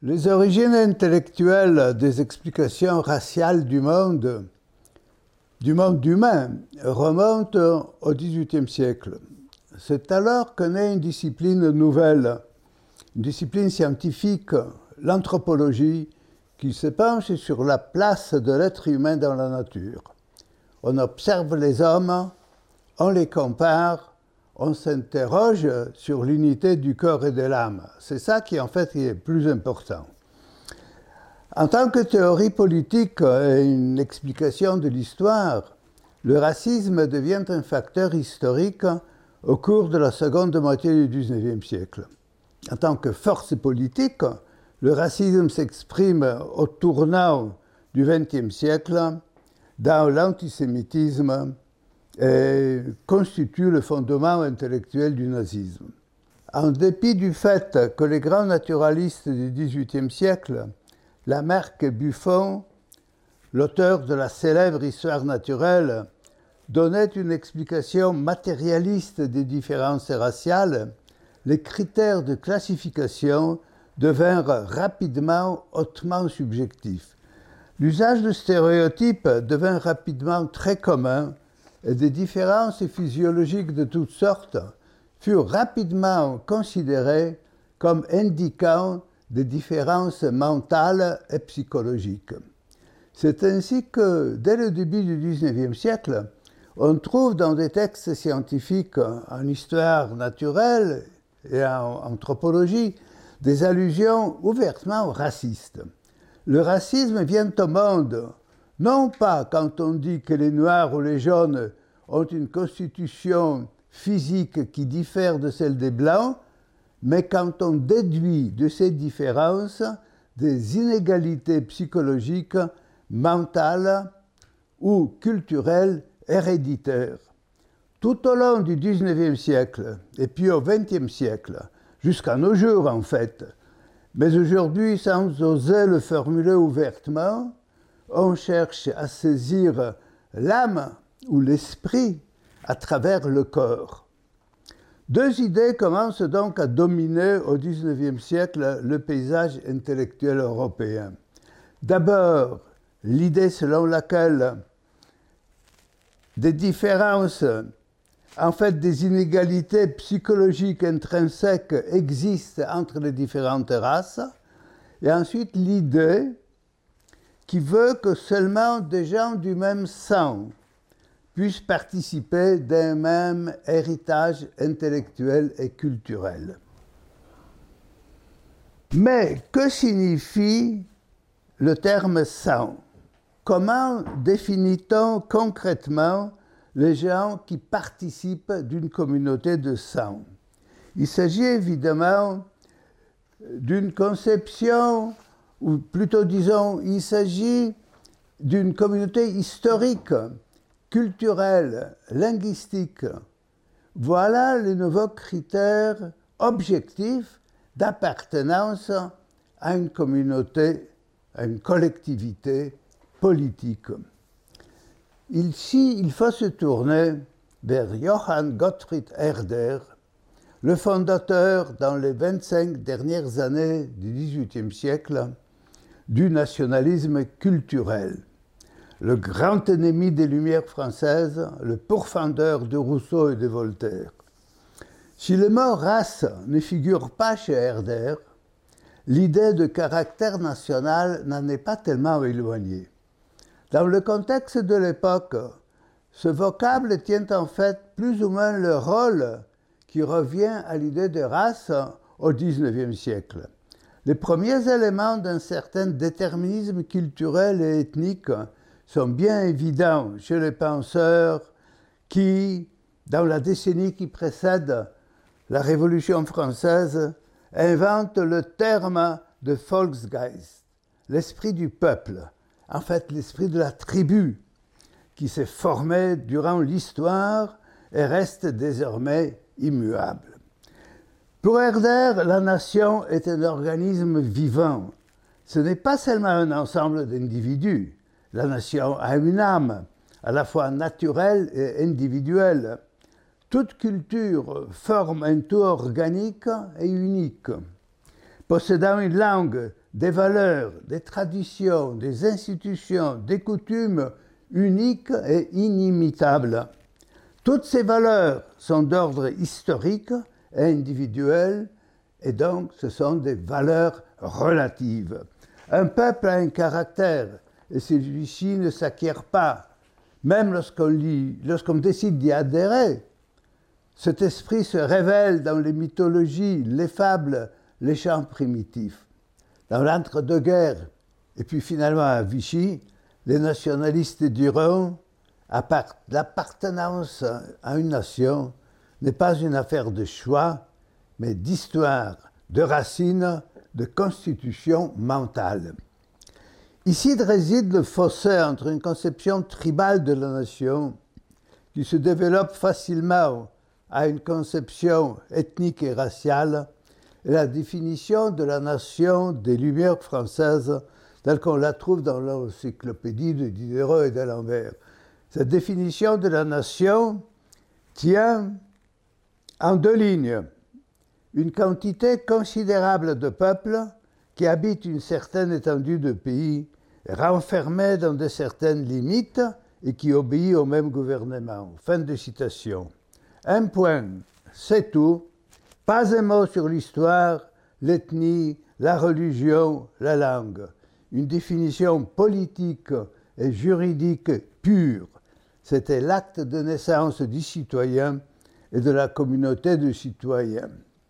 Les origines intellectuelles des explications raciales du monde humain, remontent au XVIIIe siècle. C'est alors que naît une discipline nouvelle, une discipline scientifique, l'anthropologie, qui se penche sur la place de l'être humain dans la nature. On observe les hommes, on les compare, on s'interroge sur l'unité du corps et de l'âme. C'est ça qui, en fait, est plus important. En tant que théorie politique et une explication de l'histoire, le racisme devient un facteur historique au cours de la seconde moitié du XIXe siècle. En tant que force politique, le racisme s'exprime au tournant du XXe siècle dans l'antisémitisme et constitue le fondement intellectuel du nazisme. En dépit du fait que les grands naturalistes du XVIIIe siècle, Lamarck et Buffon, l'auteur de la célèbre Histoire naturelle, donnaient une explication matérialiste des différences raciales, les critères de classification devinrent rapidement hautement subjectifs. L'usage de stéréotypes devint rapidement très commun et des différences physiologiques de toutes sortes furent rapidement considérées comme indiquant des différences mentales et psychologiques. C'est ainsi que, dès le début du XIXe siècle, on trouve dans des textes scientifiques en histoire naturelle et en anthropologie des allusions ouvertement racistes. Le racisme vient au monde, non pas quand on dit que les Noirs ou les Jaunes ont une constitution physique qui diffère de celle des Blancs, mais quand on déduit de ces différences des inégalités psychologiques, mentales ou culturelles héréditaires. Tout au long du XIXe siècle, et puis au XXe siècle, jusqu'à nos jours en fait, mais aujourd'hui, sans oser le formuler ouvertement, on cherche à saisir l'âme ou l'esprit à travers le corps. Deux idées commencent donc à dominer au XIXe siècle le paysage intellectuel européen. D'abord, l'idée selon laquelle des différences, en fait des inégalités psychologiques intrinsèques existent entre les différentes races, et ensuite l'idée qui veut que seulement des gens du même sang puissent participer d'un même héritage intellectuel et culturel. Mais que signifie le terme sang ? Comment définit-on concrètement les gens qui participent d'une communauté de sang? Il s'agit évidemment d'une conception, ou plutôt disons, il s'agit d'une communauté historique, culturelle, linguistique. Voilà les nouveaux critères objectifs d'appartenance à une communauté, à une collectivité politique. Ici, il faut se tourner vers Johann Gottfried Herder, le fondateur, dans les 25 dernières années du XVIIIe siècle, du nationalisme culturel. Le grand ennemi des Lumières françaises, le pourfendeur de Rousseau et de Voltaire. Si le mot « race » ne figure pas chez Herder, l'idée de caractère national n'en est pas tellement éloignée. Dans le contexte de l'époque, ce vocable tient en fait plus ou moins le rôle qui revient à l'idée de race au XIXe siècle. Les premiers éléments d'un certain déterminisme culturel et ethnique sont bien évidents chez les penseurs qui, dans la décennie qui précède la Révolution française, inventent le terme de Volksgeist, l'esprit du peuple, en fait l'esprit de la tribu, qui s'est formé durant l'histoire et reste désormais immuable. Pour Herder, la nation est un organisme vivant. Ce n'est pas seulement un ensemble d'individus. La nation a une âme, à la fois naturelle et individuelle. Toute culture forme un tout organique et unique. Possédant une langue, des valeurs, des traditions, des institutions, des coutumes uniques et inimitables. Toutes ces valeurs sont d'ordre historique et individuel, et donc ce sont des valeurs relatives. Un peuple a un caractère, et celui-ci ne s'acquiert pas. Même lorsqu'on décide d'y adhérer, cet esprit se révèle dans les mythologies, les fables, les chants primitifs. Dans l'entre-deux-guerres, et puis finalement à Vichy, les nationalistes diront « l'appartenance à une nation n'est pas une affaire de choix, mais d'histoire, de racines, de constitution mentale ». Ici réside le fossé entre une conception tribale de la nation qui se développe facilement à une conception ethnique et raciale et la définition de la nation des Lumières françaises telle qu'on la trouve dans l'encyclopédie de Diderot et d'Alembert. Cette définition de la nation tient en deux lignes. Une quantité considérable de peuples qui habitent une certaine étendue de pays, renfermés dans de certaines limites et qui obéit au même gouvernement. Fin de citation. Un point, c'est tout. Pas un mot sur l'histoire, l'ethnie, la religion, la langue. Une définition politique et juridique pure. C'était l'acte de naissance du citoyen et de la communauté de citoyens.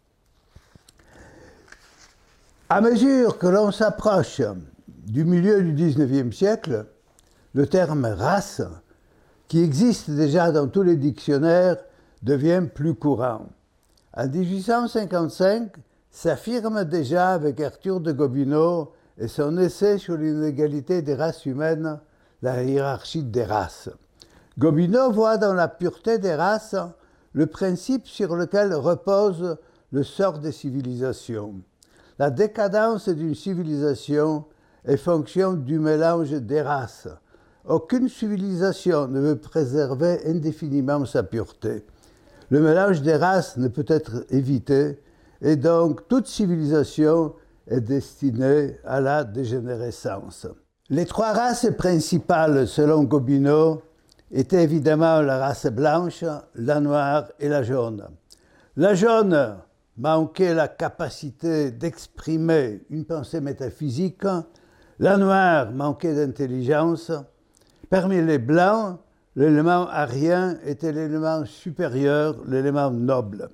À mesure que l'on s'approche du milieu du XIXe siècle, le terme « race », qui existe déjà dans tous les dictionnaires, devient plus courant. En 1855, s'affirme déjà avec Arthur de Gobineau et son essai sur l'inégalité des races humaines, la hiérarchie des races. Gobineau voit dans la pureté des races le principe sur lequel repose le sort des civilisations. La décadence d'une civilisation est fonction du mélange des races. Aucune civilisation ne veut préserver indéfiniment sa pureté. Le mélange des races ne peut être évité, et donc toute civilisation est destinée à la dégénérescence. Les trois races principales, selon Gobineau, étaient évidemment la race blanche, la noire et la jaune. La jaune manquait la capacité d'exprimer une pensée métaphysique, la noire manquait d'intelligence. Parmi les blancs, l'élément arien était l'élément supérieur, l'élément noble.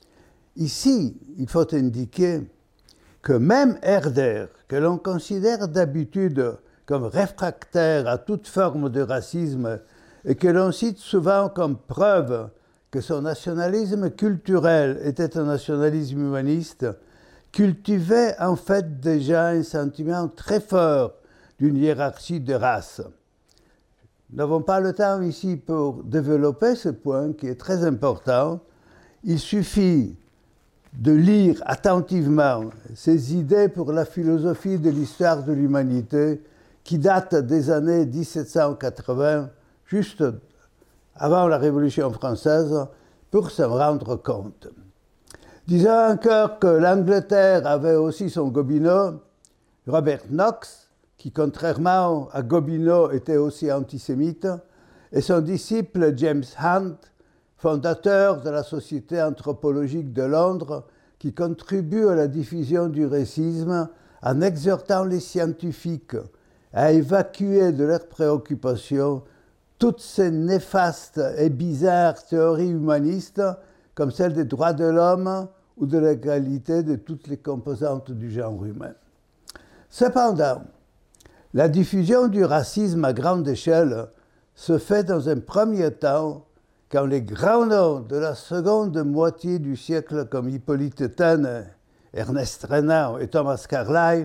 Ici, il faut indiquer que même Herder, que l'on considère d'habitude comme réfractaire à toute forme de racisme et que l'on cite souvent comme preuve que son nationalisme culturel était un nationalisme humaniste, cultivait en fait déjà un sentiment très fort d'une hiérarchie de races. Nous n'avons pas le temps ici pour développer ce point qui est très important. Il suffit de lire attentivement ces idées pour la philosophie de l'histoire de l'humanité qui datent des années 1780, juste avant la Révolution française, pour s'en rendre compte. Disons encore que l'Angleterre avait aussi son Gobineau, Robert Knox, qui contrairement à Gobineau était aussi antisémite, et son disciple James Hunt, fondateur de la Société anthropologique de Londres, qui contribue à la diffusion du racisme en exhortant les scientifiques à évacuer de leurs préoccupations toutes ces néfastes et bizarres théories humanistes comme celle des droits de l'homme ou de l'égalité de toutes les composantes du genre humain. Cependant, la diffusion du racisme à grande échelle se fait dans un premier temps quand les grands noms de la seconde moitié du siècle comme Hippolyte Taine, Ernest Renan et Thomas Carlyle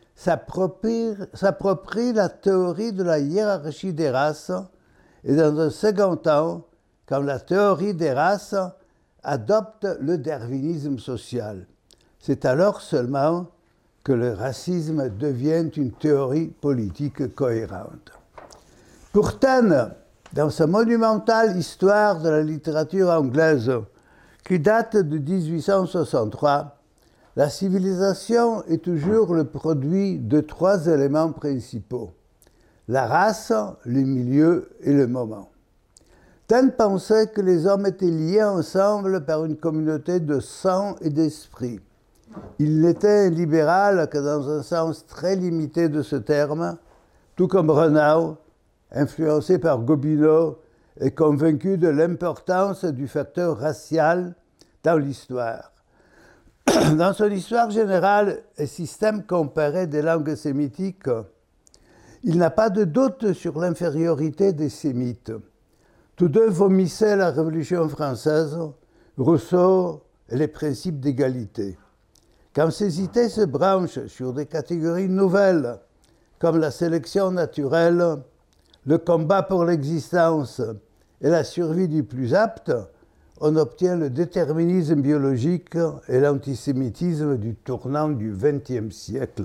s'approprient la théorie de la hiérarchie des races et dans un second temps quand la théorie des races adopte le darwinisme social. C'est alors seulement que le racisme devient une théorie politique cohérente. Pour Taine, dans sa monumentale histoire de la littérature anglaise, qui date de 1863, La civilisation est toujours le produit de 3 éléments principaux: la race, le milieu et le moment. Taine pensait que les hommes étaient liés ensemble par une communauté de sang et d'esprit. Il n'était libéral que dans un sens très limité de ce terme, tout comme Renan, influencé par Gobineau et convaincu de l'importance du facteur racial dans l'histoire. Dans son histoire générale et système comparé des langues sémitiques, il n'a pas de doute sur l'infériorité des Sémites. Tous deux vomissaient la Révolution française, Rousseau et les principes d'égalité. Quand ces idées se branchent sur des catégories nouvelles, comme la sélection naturelle, le combat pour l'existence et la survie du plus apte, on obtient le déterminisme biologique et l'antisémitisme du tournant du XXe siècle.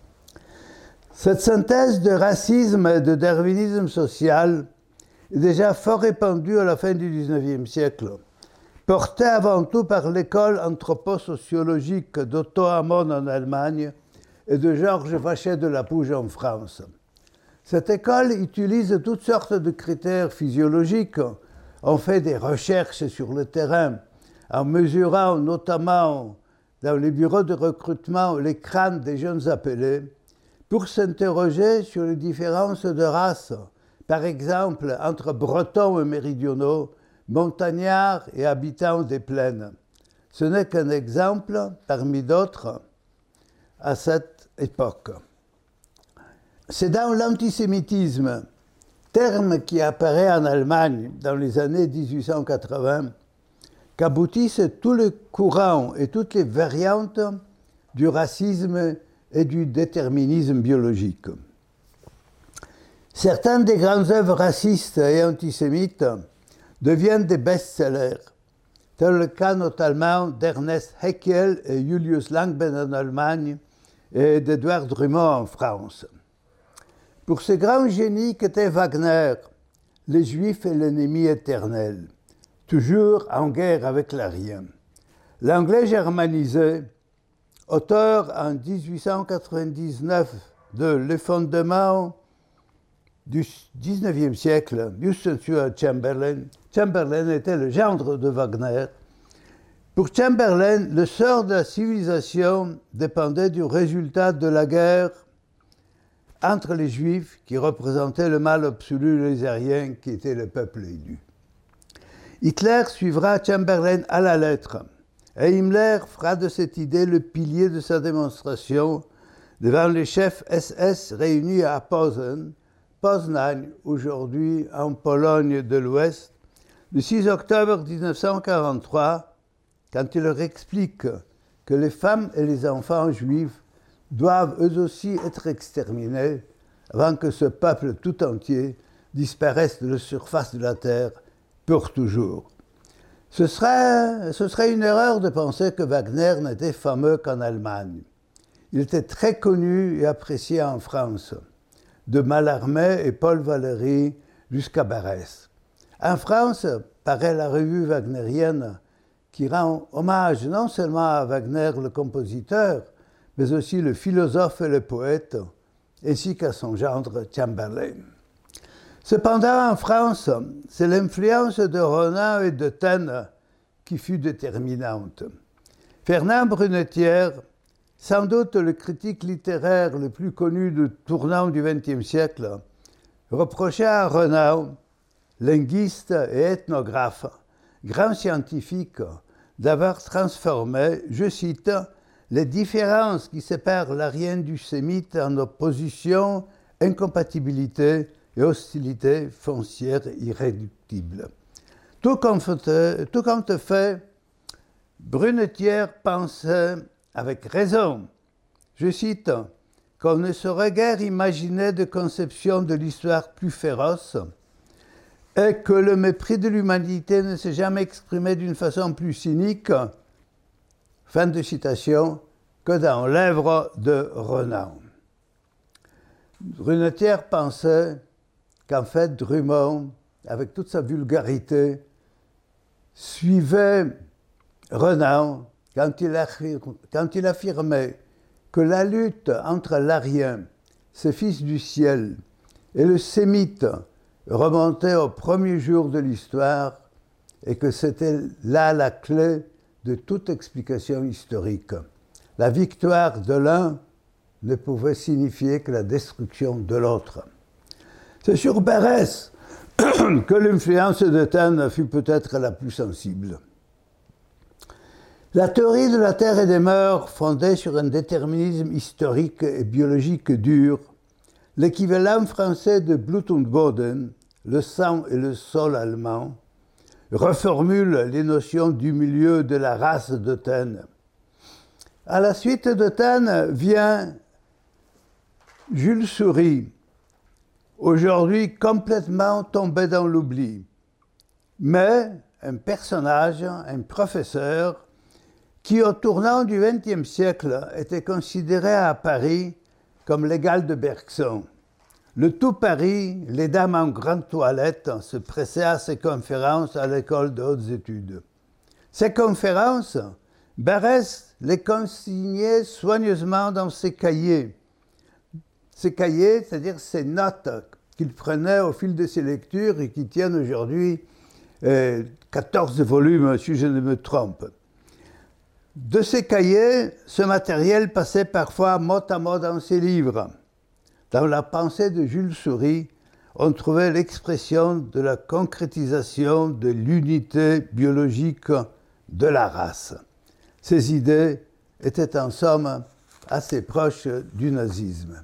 Cette synthèse de racisme et de darwinisme social est déjà fort répandue à la fin du XIXe siècle, portée avant tout par l'école anthroposociologique d'Otto Hamann en Allemagne et de Georges Vachet de la Pouge en France. Cette école utilise toutes sortes de critères physiologiques. On fait des recherches sur le terrain en mesurant notamment dans les bureaux de recrutement les crânes des jeunes appelés pour s'interroger sur les différences de race, par exemple entre Bretons et Méridionaux, montagnards et habitants des plaines. Ce n'est qu'un exemple parmi d'autres à cette époque. C'est dans l'antisémitisme, terme qui apparaît en Allemagne dans les années 1880, qu'aboutissent tous les courants et toutes les variantes du racisme et du déterminisme biologique. Certaines des grandes œuvres racistes et antisémites deviennent des best-sellers, tel le cas notamment d'Ernest Haeckel et Julius Langben en Allemagne et d'Edouard Drummond en France. Pour ce grand génie qu'était Wagner, les Juifs est l'ennemi éternel, toujours en guerre avec l'Arien. L'anglais germanisé, auteur en 1899 de L'effondrement du XIXe siècle, Houston Stewart Chamberlain. Chamberlain était le gendre de Wagner. Pour Chamberlain, le sort de la civilisation dépendait du résultat de la guerre entre les Juifs, qui représentaient le mal absolu, les Aryens, qui étaient le peuple élu. Hitler suivra Chamberlain à la lettre, et Himmler fera de cette idée le pilier de sa démonstration devant les chefs SS réunis à Poznań, aujourd'hui en Pologne de l'Ouest, le 6 octobre 1943, quand il leur explique que les femmes et les enfants juifs doivent eux aussi être exterminés avant que ce peuple tout entier disparaisse de la surface de la terre pour toujours. Ce serait une erreur de penser que Wagner n'était fameux qu'en Allemagne. Il était très connu et apprécié en France, de Mallarmé et Paul Valéry jusqu'à Barès. En France, paraît la revue wagnérienne qui rend hommage non seulement à Wagner le compositeur, mais aussi le philosophe et le poète, ainsi qu'à son gendre Chamberlain. Cependant, en France, c'est l'influence de Renan et de Taine qui fut déterminante. Fernand Brunetière, sans doute le critique littéraire le plus connu du tournant du XXe siècle, reprochait à Renan, linguiste et ethnographe, grand scientifique, d'avoir transformé, je cite, les différences qui séparent l'Arien du Sémite en opposition, incompatibilité et hostilité foncière irréductible. Tout compte fait, Brunetière pensait, avec raison, je cite, qu'on ne saurait guère imaginer de conception de l'histoire plus féroce et que le mépris de l'humanité ne s'est jamais exprimé d'une façon plus cynique, fin de citation, que dans l'œuvre de Renan. Brunetière pensait qu'en fait Drummond, avec toute sa vulgarité, suivait Renan quand il affirmait que la lutte entre l'Arien, ce fils du ciel, et le Sémite remontait au premier jour de l'histoire et que c'était là la clé de toute explication historique. La victoire de l'un ne pouvait signifier que la destruction de l'autre. C'est sur Berès que l'influence de Taine fut peut-être la plus sensible. La théorie de la Terre et des mœurs, fondée sur un déterminisme historique et biologique dur, l'équivalent français de Blut und Boden, le sang et le sol allemand, reformule les notions du milieu de la race de Taine. À la suite de Taine vient Jules Soury, aujourd'hui complètement tombé dans l'oubli, mais un personnage, un professeur, qui au tournant du XXe siècle était considéré à Paris comme l'égal de Bergson. Le tout Paris, les dames en grande toilette, se pressaient à ses conférences à l'école de hautes études. Ces conférences, Berès les consignait soigneusement dans ses cahiers. Ces cahiers, c'est-à-dire ces notes qu'il prenait au fil de ses lectures et qui tiennent aujourd'hui 14 volumes, si je ne me trompe. De ces cahiers, ce matériel passait parfois mot à mot dans ses livres. Dans la pensée de Jules Soury, on trouvait l'expression de la concrétisation de l'unité biologique de la race. Ces idées étaient en somme assez proches du nazisme.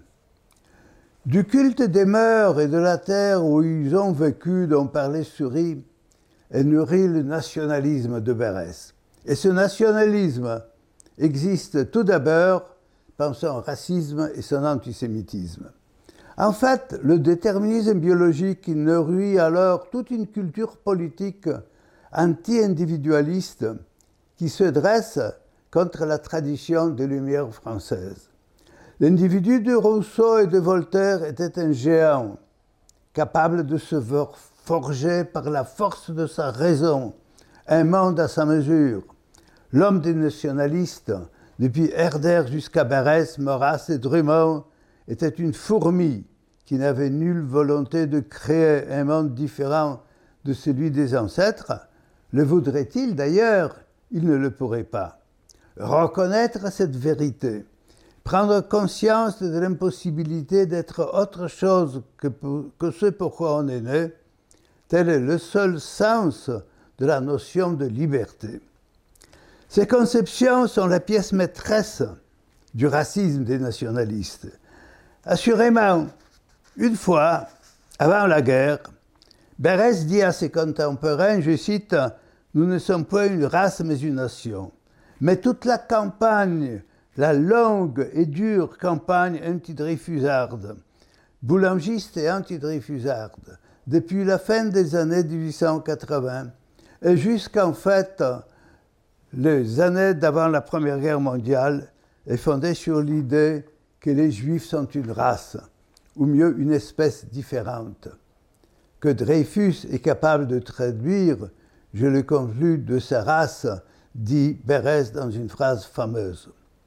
Du culte des mœurs et de la terre où ils ont vécu, dont parlait Soury, est nourri le nationalisme de Berès. Et ce nationalisme existe tout d'abord par son racisme et son antisémitisme. En fait, le déterminisme biologique nourrit alors toute une culture politique anti-individualiste qui se dresse contre la tradition des Lumières françaises. L'individu de Rousseau et de Voltaire était un géant, capable de se forger par la force de sa raison un monde à sa mesure. L'homme des nationalistes, depuis Herder jusqu'à Berès, Maurras et Drummond, était une fourmi qui n'avait nulle volonté de créer un monde différent de celui des ancêtres. Le voudrait-il d'ailleurs? Il ne le pourrait pas. Reconnaître cette vérité, prendre conscience de l'impossibilité d'être autre chose que ce pourquoi on est né, tel est le seul sens de la notion de liberté. Ces conceptions sont la pièce maîtresse du racisme des nationalistes. Assurément, une fois, avant la guerre, Berès dit à ses contemporains, je cite, « Nous ne sommes pas une race mais une nation. » Mais toute la campagne, la longue et dure campagne anti-dreyfusarde, boulangiste et anti-dreyfusarde, depuis la fin des années 1880 et jusqu'en fait les années d'avant la Première Guerre mondiale, est fondée sur l'idée que les Juifs sont une race, ou mieux une espèce différente. Que Dreyfus est capable de traduire, je le conclus de sa race, dit Berès dans une phrase fameuse.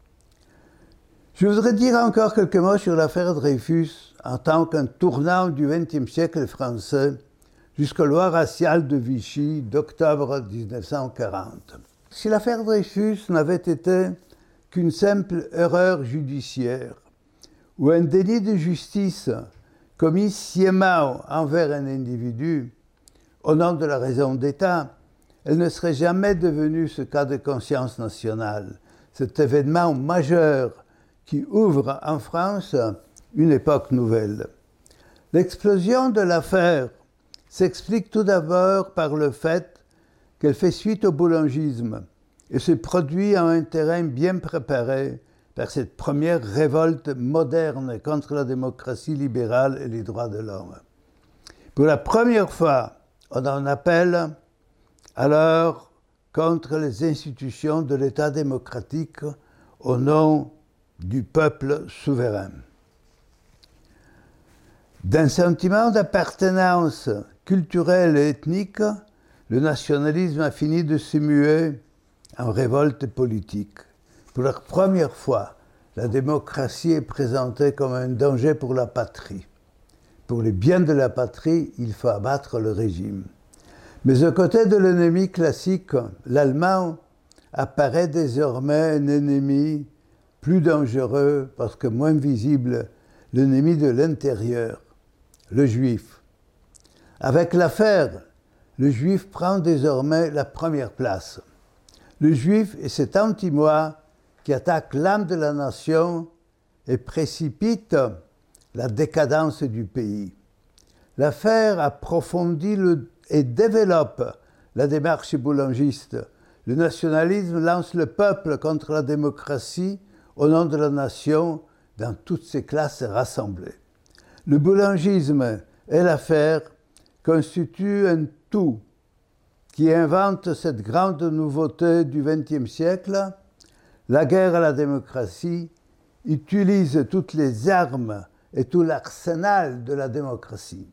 Je voudrais dire encore quelques mots sur l'affaire Dreyfus en tant qu'un tournant du XXe siècle français jusqu'aux lois raciales de Vichy d'octobre 1940. Si l'affaire Dreyfus n'avait été qu'une simple erreur judiciaire ou un délit de justice commis sciemment envers un individu au nom de la raison d'État, elle ne serait jamais devenue ce cas de conscience nationale, cet événement majeur qui ouvre en France une époque nouvelle. L'explosion de l'affaire s'explique tout d'abord par le fait qu'elle fait suite au boulangisme et se produit en un terrain bien préparé par cette première révolte moderne contre la démocratie libérale et les droits de l'homme. Pour la première fois, on en appelle alors contre les institutions de l'État démocratique au nom du peuple souverain. D'un sentiment d'appartenance culturelle et ethnique, le nationalisme a fini de se muer en révolte politique. Pour la première fois, la démocratie est présentée comme un danger pour la patrie. Pour les biens de la patrie, il faut abattre le régime. Mais aux côtés de l'ennemi classique, l'allemand apparaît désormais un ennemi plus dangereux parce que moins visible, l'ennemi de l'intérieur, le juif. Avec l'affaire, le juif prend désormais la première place. Le juif est cet anti-moi qui attaque l'âme de la nation et précipite la décadence du pays. L'affaire approfondit et développe la démarche boulangiste. Le nationalisme lance le peuple contre la démocratie au nom de la nation dans toutes ses classes rassemblées. Le boulangisme et l'affaire constituent un tout qui invente cette grande nouveauté du XXe siècle. La guerre à la démocratie utilise toutes les armes et tout l'arsenal de la démocratie.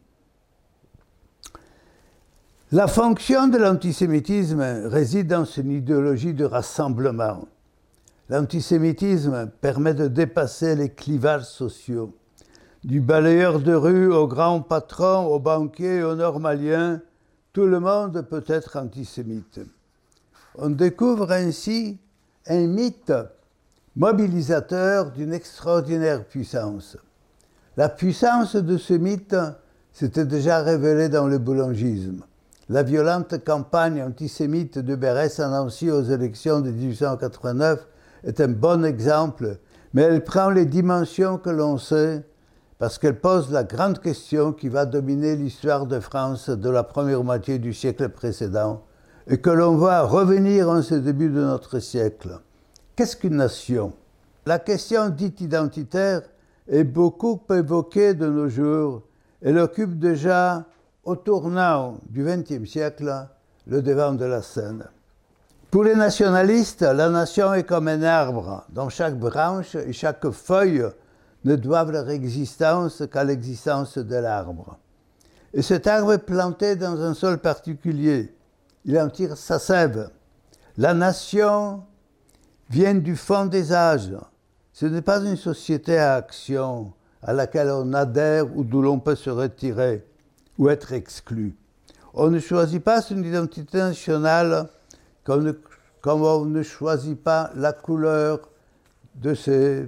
La fonction de l'antisémitisme réside dans son idéologie de rassemblement. L'antisémitisme permet de dépasser les clivages sociaux. Du balayeur de rue au grand patron, au banquier, au normalien, tout le monde peut être antisémite. On découvre ainsi un mythe mobilisateur d'une extraordinaire puissance. La puissance de ce mythe s'était déjà révélée dans le boulangisme. La violente campagne antisémite de Berès à Nancy aux élections de 1889 est un bon exemple, mais elle prend les dimensions que l'on sait parce qu'elle pose la grande question qui va dominer l'histoire de France de la première moitié du siècle précédent et que l'on voit revenir en ce début de notre siècle. Qu'est-ce qu'une nation ? La question dite identitaire est beaucoup évoquée de nos jours. Elle occupe déjà, au tournant du XXe siècle, le devant de la scène. Pour les nationalistes, la nation est comme un arbre dont chaque branche et chaque feuille ne doivent leur existence qu'à l'existence de l'arbre. Et cet arbre est planté dans un sol particulier. Il en tire sa sève. La nation vient du fond des âges. Ce n'est pas une société à action à laquelle on adhère ou d'où l'on peut se retirer ou être exclu. On ne choisit pas son identité nationale comme on ne choisit pas la couleur de ses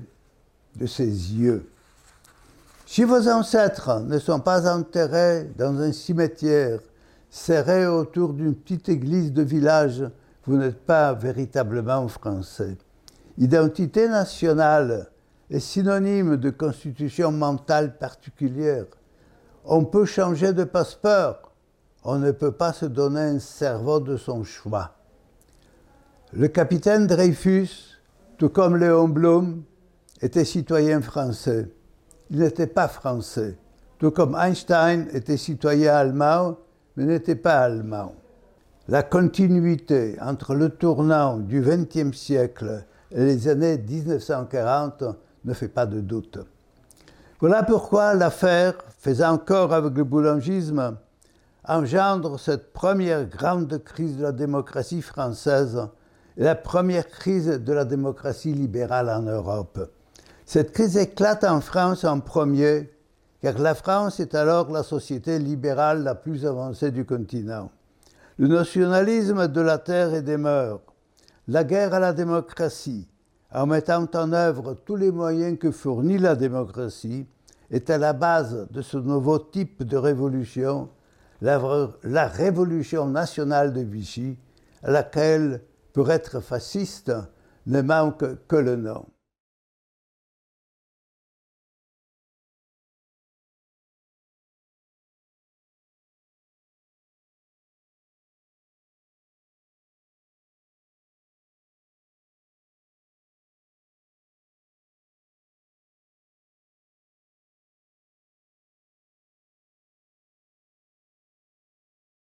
yeux. Si vos ancêtres ne sont pas enterrés dans un cimetière serré autour d'une petite église de village, vous n'êtes pas véritablement français. Identité nationale est synonyme de constitution mentale particulière. On peut changer de passeport, on ne peut pas se donner un cerveau de son choix. Le capitaine Dreyfus, tout comme Léon Blum, était citoyen français. Il n'était pas français, tout comme Einstein était citoyen allemand, mais n'était pas allemand. La continuité entre le tournant du XXe siècle et les années 1940 ne fait pas de doute. Voilà pourquoi l'affaire, faisant corps avec le boulangisme, engendre cette première grande crise de la démocratie française et la première crise de la démocratie libérale en Europe. Cette crise éclate en France en premier, car la France est alors la société libérale la plus avancée du continent. Le nationalisme de la terre et des mœurs, la guerre à la démocratie, en mettant en œuvre tous les moyens que fournit la démocratie, est à la base de ce nouveau type de révolution, la révolution nationale de Vichy, à laquelle, pour être fasciste, ne manque que le nom.